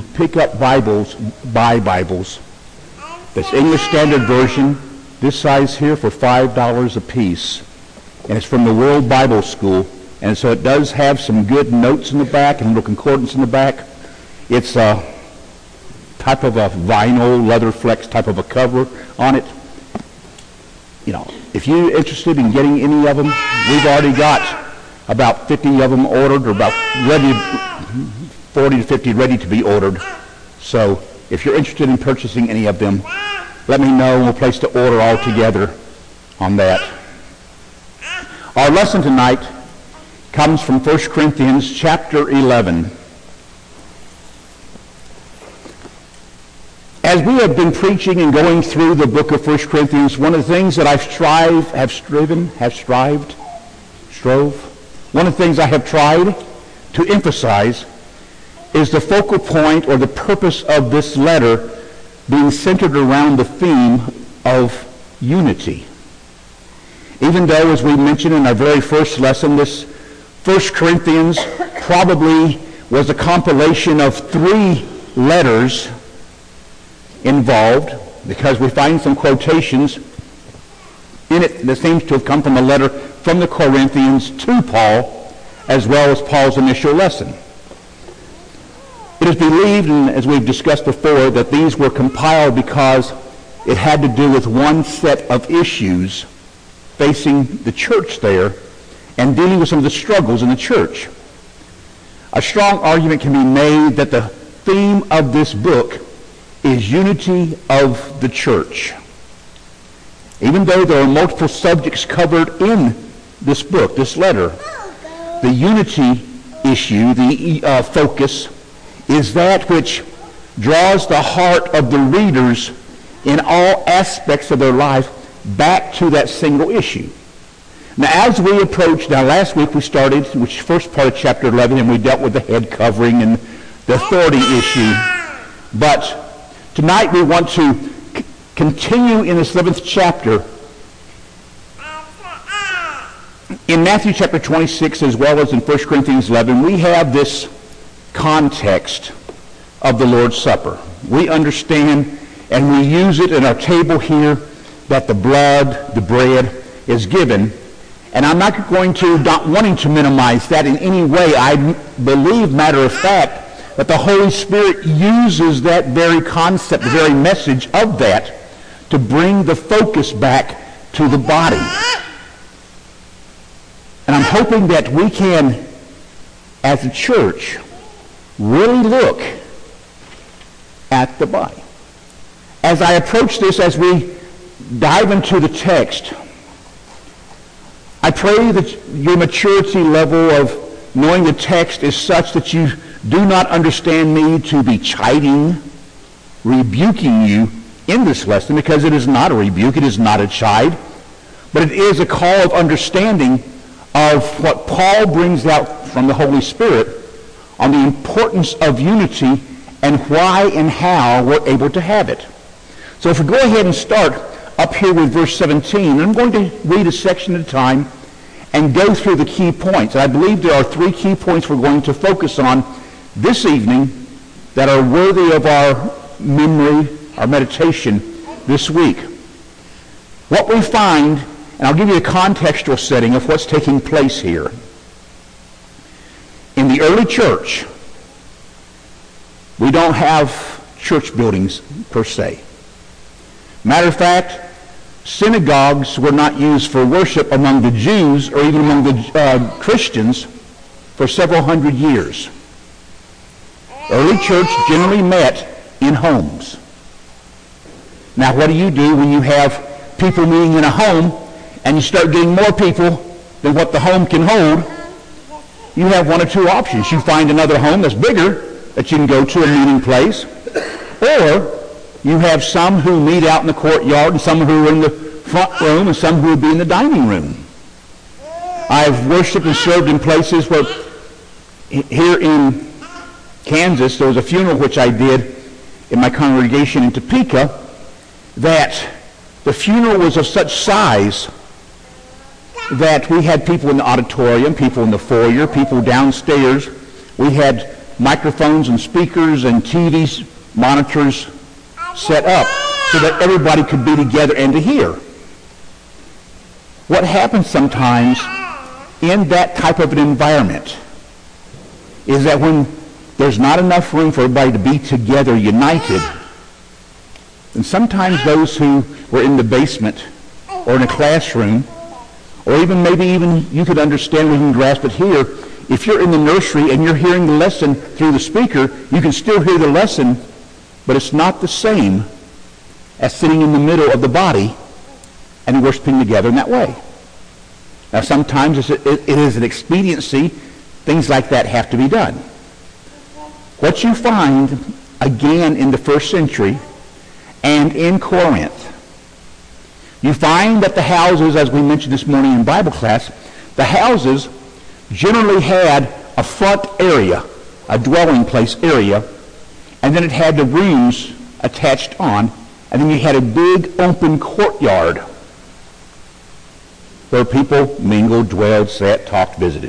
pick up Bibles, buy Bibles. This English Standard Version, this size here, for $5 a piece. And it's from the World Bible School. And so it does have some good notes in the back and a little concordance in the back. It's a type of a vinyl, leather flex type of a cover on it. You know, if you're interested in getting any of them, we've already got about 50 of them ordered, or about 40 to 50 ready to be ordered. So if you're interested in purchasing any of them, let me know and we'll place the order all together on that. Our lesson tonight comes from 1 Corinthians chapter 11. As we have been preaching and going through the book of 1 Corinthians, one of the things that one of the things I have tried to emphasize is the focal point or the purpose of this letter being centered around the theme of unity. Even though, as we mentioned in our very first lesson, this 1 Corinthians probably was a compilation of 3 letters involved, because we find some quotations in it that seems to have come from a letter from the Corinthians to Paul, as well as Paul's initial lesson. It is believed, and as we've discussed before, that these were compiled because it had to do with one set of issues facing the church there and dealing with some of the struggles in the church. A strong argument can be made that the theme of this book is unity of the church. Even though there are multiple subjects covered in this book, this letter, the unity issue, the focus, is that which draws the heart of the readers in all aspects of their life back to that single issue. Now, as we approach, last week we started, which first part of chapter 11, and we dealt with the head covering and the authority issue. But tonight we want to continue in this 11th chapter. In Matthew chapter 26, as well as in 1 Corinthians 11, we have this context of the Lord's Supper. We understand, and we use it in our table here, that the blood, the bread, is given. And I'm not wanting to minimize that in any way. I believe, matter of fact, that the Holy Spirit uses that very concept, the very message of that, to bring the focus back to the body. And I'm hoping that we can, as a church, really look at the body. As I approach this, as we dive into the text, I pray that your maturity level of knowing the text is such that you do not understand me to be chiding, rebuking you in this lesson, because it is not a rebuke, it is not a chide, but it is a call of understanding of what Paul brings out from the Holy Spirit on the importance of unity and why and how we're able to have it. So if we go ahead and start up here with verse 17, I'm going to read a section at a time and go through the key points. I believe there are 3 key points we're going to focus on this evening that are worthy of our memory, our meditation this week. What we find, and I'll give you a contextual setting of what's taking place here. In the early church, we don't have church buildings per se. Matter of fact, synagogues were not used for worship among the Jews or even among the Christians for several hundred years. Early church generally met in homes. Now, what do you do when you have people meeting in a home and you start getting more people than what the home can hold? You have one or two options. You find another home that's bigger that you can go to, a meeting place, or you have some who meet out in the courtyard and some who are in the front room and some who would be in the dining room. I've worshiped and served in places where, here in Kansas, there was a funeral which I did in my congregation in Topeka, that the funeral was of such size that we had people in the auditorium, people in the foyer, people downstairs. We had microphones and speakers and TVs, monitors set up so that everybody could be together and to hear. What happens sometimes in that type of an environment is that when there's not enough room for everybody to be together united, and sometimes those who were in the basement or in a classroom, or even maybe even you could understand, we can grasp it here, if you're in the nursery and you're hearing the lesson through the speaker, you can still hear the lesson, but it's not the same as sitting in the middle of the body and worshiping together in that way. Now sometimes it is an expediency. Things like that have to be done. What you find again in the first century and in Corinth, you find that the houses, as we mentioned this morning in Bible class, the houses generally had a front area, a dwelling place area, and then it had the rooms attached on, and then you had a big open courtyard where people mingled, dwelled, sat, talked, visited.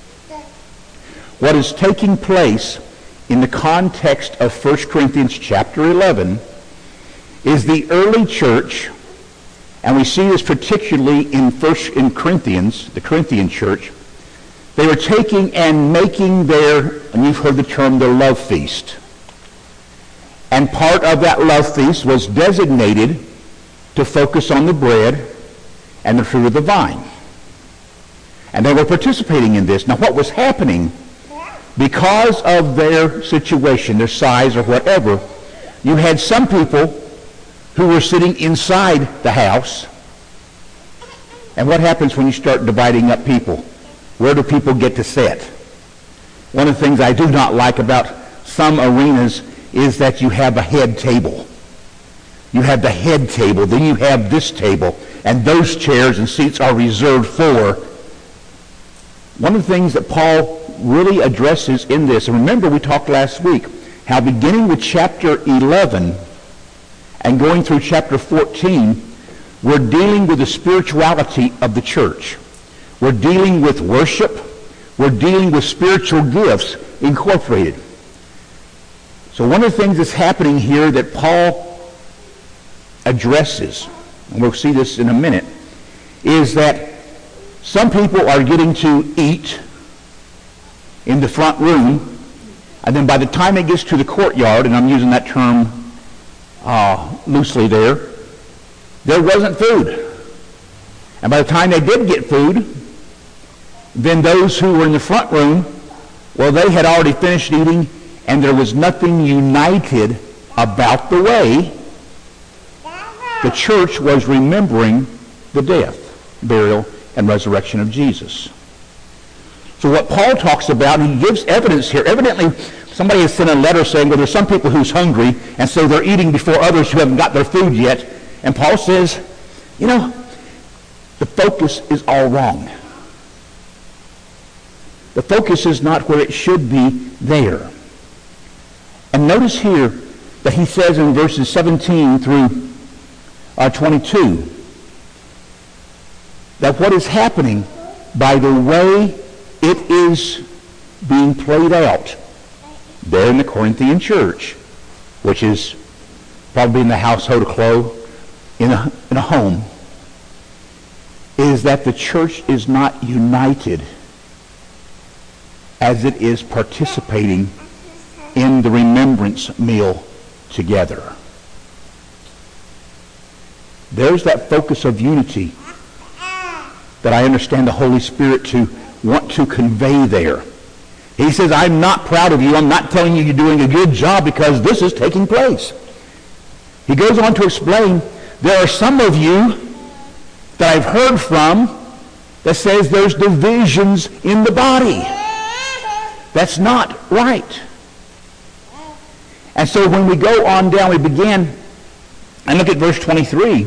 What is taking place in the context of 1 Corinthians chapter 11 is the early church, and we see this particularly in Corinthians, the Corinthian church. They were taking and making their, and you've heard the term, their love feast. And part of that love feast was designated to focus on the bread and the fruit of the vine. And they were participating in this. Now what was happening, because of their situation, their size or whatever, you had some people who were sitting inside the house. And what happens when you start dividing up people? Where do people get to sit? One of the things I do not like about some arenas is that you have a head table. You have the head table, then you have this table, and those chairs and seats are reserved for. One of the things that Paul really addresses in this, and remember we talked last week, how beginning with chapter 11 and going through chapter 14, we're dealing with the spirituality of the church. We're dealing with worship. We're dealing with spiritual gifts incorporated. So one of the things that's happening here that Paul addresses, and we'll see this in a minute, is that some people are getting to eat in the front room, and then by the time it gets to the courtyard, and I'm using that term loosely there wasn't food. And by the time they did get food, then those who were in the front room, well, they had already finished eating, and there was nothing united about the way the church was remembering the death, burial, and resurrection of Jesus. So what Paul talks about, he gives evidence here. Evidently, somebody has sent a letter saying, well, there's some people who's hungry, and so they're eating before others who haven't got their food yet. And Paul says, the focus is all wrong. The focus is not where it should be there. And notice here that he says in verses 17 through 22 that what is happening by the way it is being played out there in the Corinthian church, which is probably in the household of Chloe, in a home, is that the church is not united as it is participating in the remembrance meal together. There's that focus of unity that I understand the Holy Spirit to want to convey there. He says, I'm not proud of you. I'm not telling you you're doing a good job because this is taking place. He goes on to explain, there are some of you that I've heard from that says there's divisions in the body. That's not right. And so when we go on down, we begin and look at verse 23.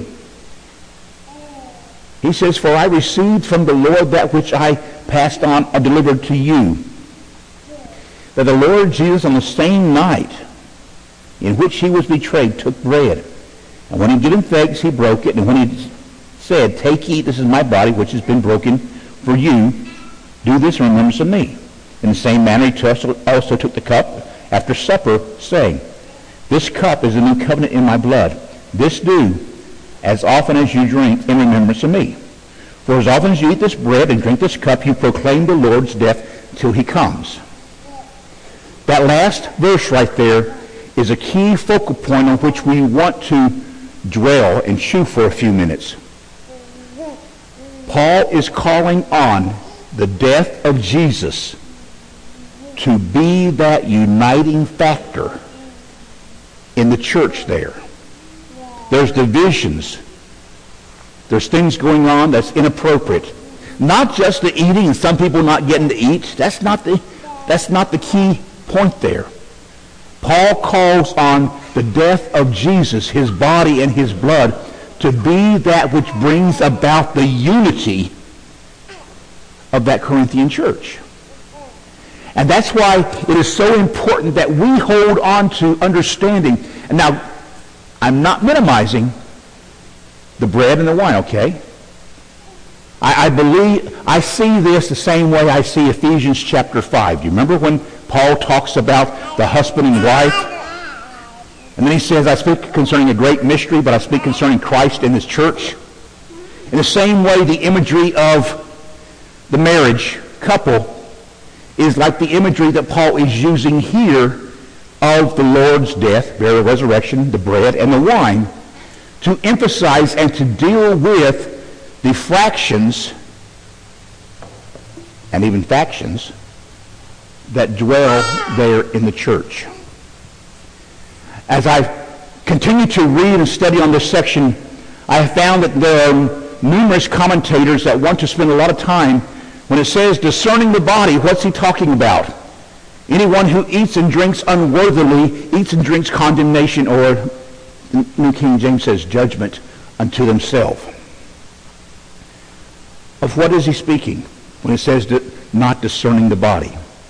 He says, for I received from the Lord that which I passed on or delivered to you, that the Lord Jesus on the same night in which he was betrayed took bread. And when he had given thanks, he broke it. And when he said, take, eat, this is my body which has been broken for you. Do this in remembrance of me. In the same manner he also took the cup after supper, saying, This cup is the new covenant in my blood. This do, as often as you drink, in remembrance of me. For as often as you eat this bread and drink this cup, you proclaim the Lord's death till he comes. That last verse right there is a key focal point on which we want to dwell and chew for a few minutes. Paul is calling on the death of Jesus to be that uniting factor in the church there. There's divisions. There's things going on that's inappropriate. Not just the eating and some people not getting to eat. That's not the key point there. Paul calls on the death of Jesus, his body and his blood, to be that which brings about the unity of that Corinthian church. And that's why it is so important that we hold on to understanding. And now, I'm not minimizing the bread and the wine, okay? I see this the same way I see Ephesians chapter 5. Do you remember when Paul talks about the husband and wife? And then he says, I speak concerning a great mystery, but I speak concerning Christ and his church. In the same way, the imagery of the marriage couple is like the imagery that Paul is using here of the Lord's death, burial, resurrection, the bread, and the wine, to emphasize and to deal with the fractions and even factions that dwell there in the church. As I continue to read and study on this section, I have found that there are numerous commentators that want to spend a lot of time when it says discerning the body. What's he talking about? Anyone who eats and drinks unworthily eats and drinks condemnation, or New King James says judgment unto themselves. Of what is he speaking when it says not discerning the body?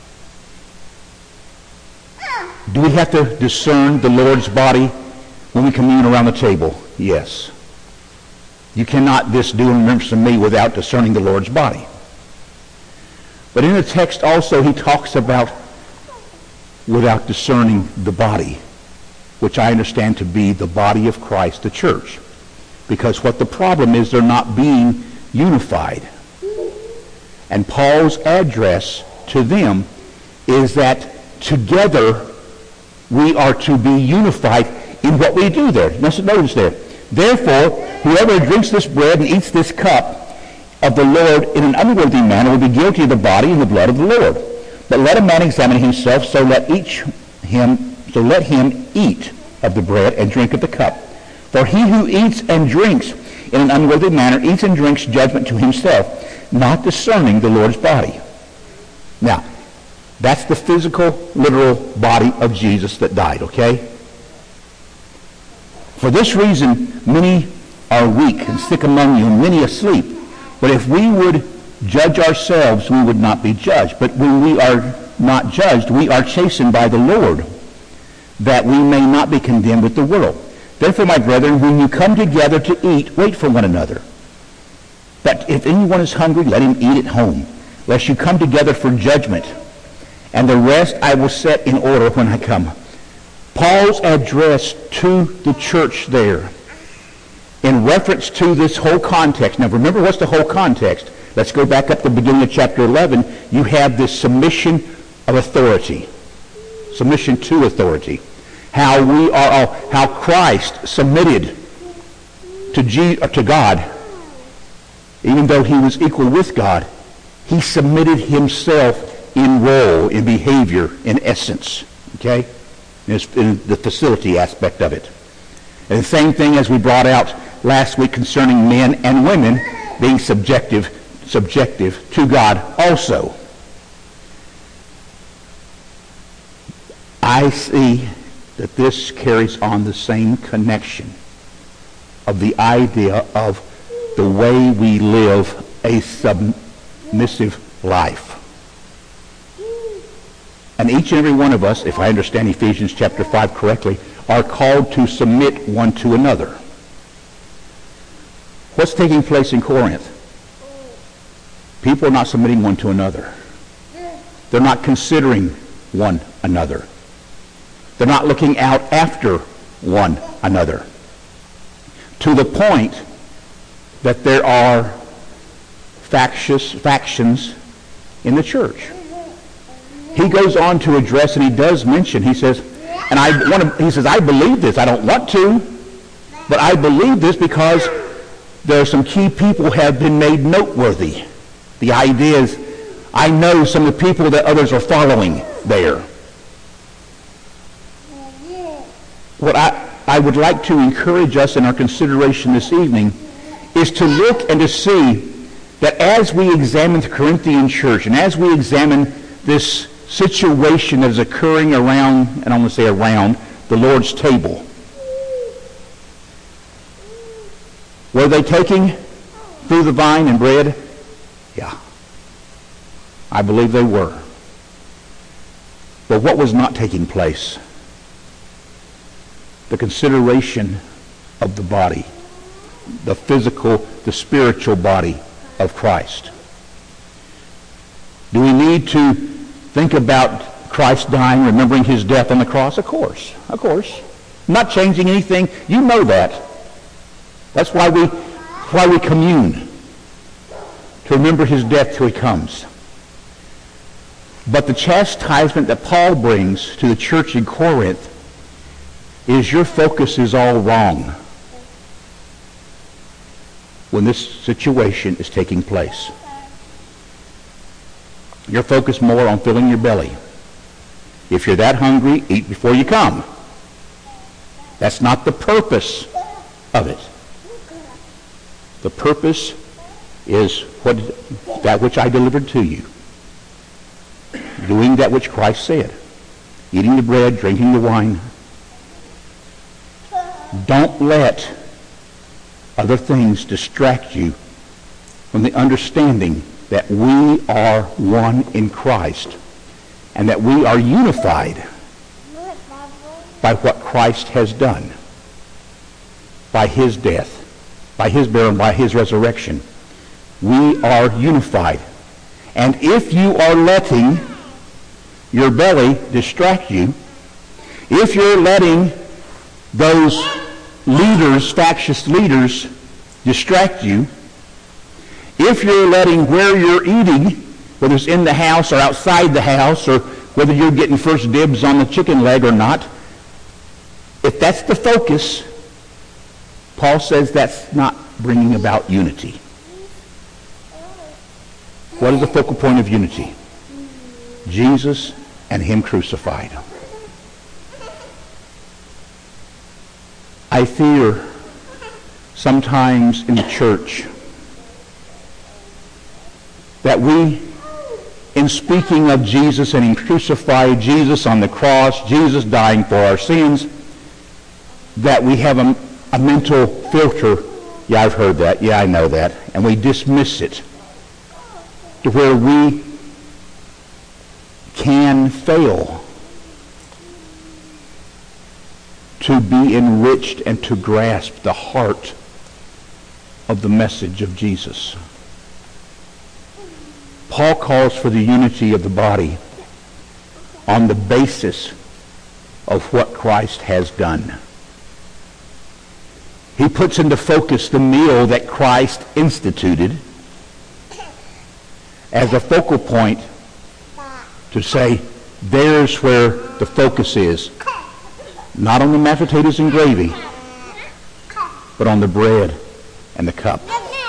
Do we have to discern the Lord's body when we commune around the table? Yes. You cannot this do in remembrance of me without discerning the Lord's body. But in the text also he talks about without discerning the body, which I understand to be the body of Christ, the church. Because what the problem is, they're not being unified. And Paul's address to them is that together we are to be unified in what we do there. Notice there. Therefore, whoever drinks this bread and eats this cup of the Lord in an unworthy manner will be guilty of the body and the blood of the Lord. But let a man examine himself, so let him eat of the bread and drink of the cup. For he who eats and drinks in an unworthy manner eats and drinks judgment to himself, not discerning the Lord's body. Now, that's the physical, literal body of Jesus that died, okay? For this reason, many are weak and sick among you, and many asleep. But if we would judge ourselves, we would not be judged. But when we are not judged, we are chastened by the Lord, that we may not be condemned with the world. Therefore, my brethren, when you come together to eat, wait for one another. But if anyone is hungry, let him eat at home, lest you come together for judgment. And the rest I will set in order when I come. Paul's address to the church there, in reference to this whole context. Now remember, what's the whole context? Let's go back up to the beginning of chapter 11. You have this submission of authority. Submission to authority. How Christ submitted to God. Even though he was equal with God, he submitted himself in role, in behavior, in essence. Okay? In the facility aspect of it. And the same thing as we brought out last week concerning men and women being subjective to God also. I see that this carries on the same connection of the idea of the way we live a submissive life. And each and every one of us, if I understand Ephesians chapter 5 correctly, are called to submit one to another. What's taking place in Corinth? People are not submitting one to another. They're not considering one another. They're not looking out after one another. To the point that there are factions in the church. He goes on to address, and he does mention, he says, I believe this. I don't want to, but I believe this because there are some key people have been made noteworthy. The idea is, I know some of the people that others are following there. What I would like to encourage us in our consideration this evening is to look and to see that as we examine the Corinthian church and as we examine this situation that is occurring around, and I'm going to say around, the Lord's table, were they taking through the vine and bread? Yeah. I believe they were. But what was not taking place? The consideration of the body, the physical, the spiritual body of Christ. Do we need to think about Christ dying, remembering his death on the cross? Of course. Of course. Not changing anything. You know that. That's why we commune, to remember his death till he comes. But the chastisement that Paul brings to the church in Corinth is your focus is all wrong when this situation is taking place. You're focused more on filling your belly. If you're that hungry, eat before you come. That's not the purpose of it. The purpose is that which I delivered to you. Doing that which Christ said. Eating the bread, drinking the wine. Don't let other things distract you from the understanding that we are one in Christ and that we are unified by what Christ has done, by his death, by his burial, by his resurrection. We are unified. And if you are letting your belly distract you, if you're letting those leaders, factious leaders, distract you, if you're letting where you're eating, whether it's in the house or outside the house, or whether you're getting first dibs on the chicken leg or not, if that's the focus, Paul says that's not bringing about unity. What is the focal point of unity? Jesus and him crucified. I fear sometimes in the church that we, in speaking of Jesus and him crucified, Jesus on the cross, Jesus dying for our sins, that we have a mental filter. Yeah, I've heard that. Yeah, I know that. And we dismiss it to where we can fail to be enriched and to grasp the heart of the message of Jesus. Paul calls for the unity of the body on the basis of what Christ has done. He puts into focus the meal that Christ instituted as a focal point to say, there's where the focus is. Not on the mashed potatoes and gravy, but on the bread and the cup.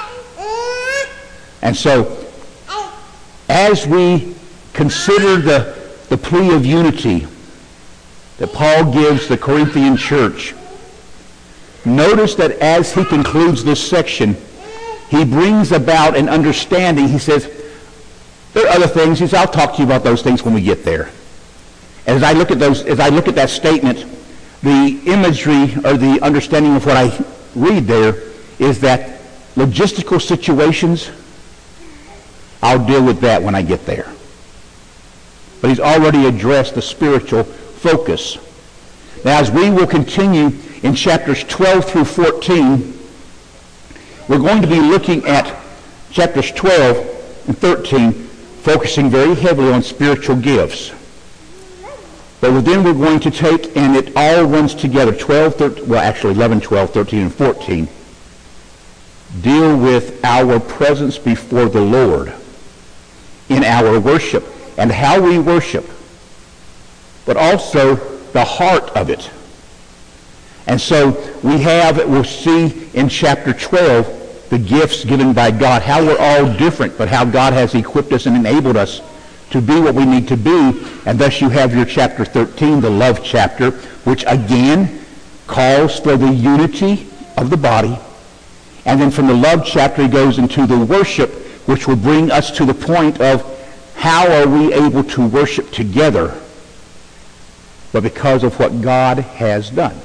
And so, as we consider the plea of unity that Paul gives the Corinthian church, notice that as he concludes this section, he brings about an understanding. He says, there are other things. He says, I'll talk to you about those things when we get there. As I look at that statement, the imagery or the understanding of what I read there is that logistical situations, I'll deal with that when I get there. But he's already addressed the spiritual focus. Now, as we will continue in chapters 12 through 14, we're going to be looking at chapters 12 and 13 focusing very heavily on spiritual gifts. But then we're going to take, and it all runs together, 11, 12, 13, and 14, deal with our presence before the Lord in our worship and how we worship, but also the heart of it. And so we'll see in chapter 12 the gifts given by God, how we're all different, but how God has equipped us and enabled us to be what we need to be. And thus you have your chapter 13, the love chapter, which again calls for the unity of the body. And then from the love chapter he goes into the worship, which will bring us to the point of how are we able to worship together, but because of what God has done.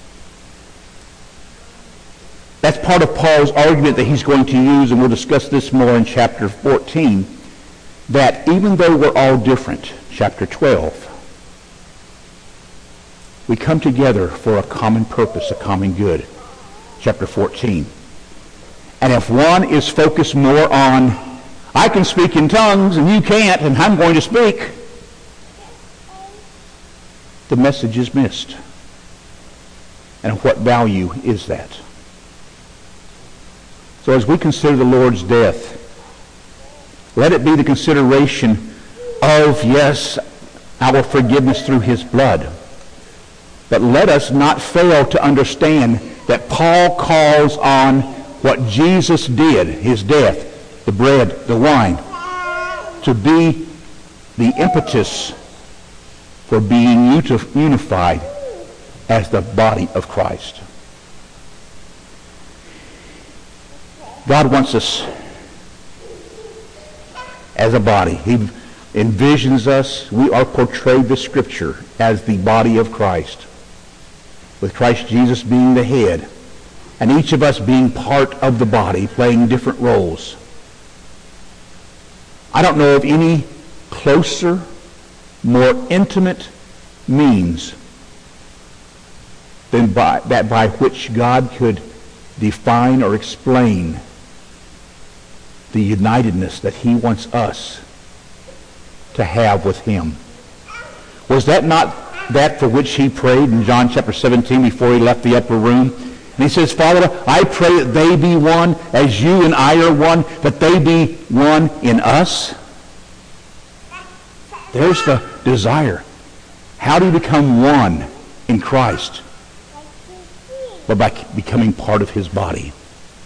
That's part of Paul's argument that he's going to use, and we'll discuss this more in chapter 14, that even though we're all different, chapter 12, we come together for a common purpose, a common good, chapter 14. And if one is focused more on, I can speak in tongues and you can't, and I'm going to speak, the message is missed. And what value is that? So as we consider the Lord's death, let it be the consideration of, yes, our forgiveness through his blood. But let us not fail to understand that Paul calls on what Jesus did, his death, the bread, the wine, to be the impetus for being unified as the body of Christ. God wants us as a body. He envisions us. We are portrayed the Scripture as the body of Christ, with Christ Jesus being the head, and each of us being part of the body, playing different roles. I don't know of any closer, more intimate means than by which God could define or explain the unitedness that he wants us to have with him. Was that not that for which he prayed in John chapter 17 before he left the upper room? And he says, Father, I pray that they be one as you and I are one, that they be one in us. There's the desire. How do you become one in Christ? Well, by becoming part of his body.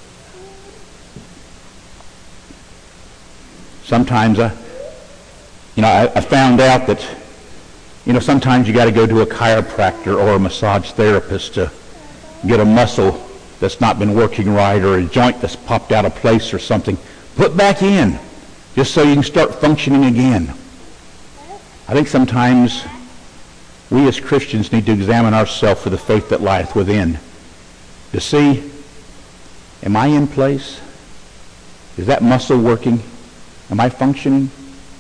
Sometimes I found out that, sometimes you got to go to a chiropractor or a massage therapist to get a muscle that's not been working right, or a joint that's popped out of place or something put back in, just so you can start functioning again. I think sometimes we as Christians need to examine ourselves for the faith that lieth within, to see, am I in place? Is that muscle working? Am I functioning?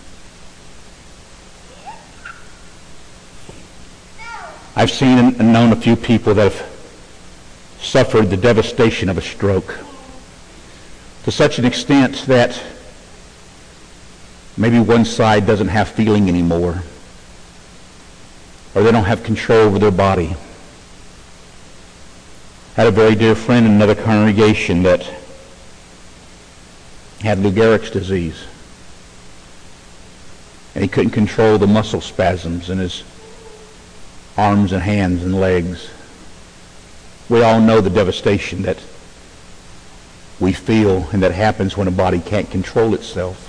I've seen and known a few people that have suffered the devastation of a stroke to such an extent that maybe one side doesn't have feeling anymore, or they don't have control over their body. I had a very dear friend in another congregation that had Lou Gehrig's disease, and he couldn't control the muscle spasms in his arms and hands and legs. We all know the devastation that we feel and that happens when a body can't control itself.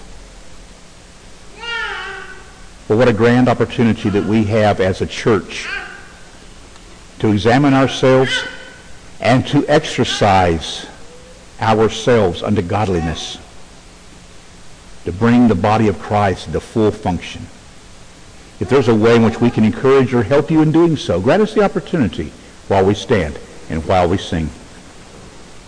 But what a grand opportunity that we have as a church to examine ourselves and to exercise ourselves unto godliness, to bring the body of Christ into full function. If there's a way in which we can encourage or help you in doing so, grant us the opportunity while we stand and while we sing.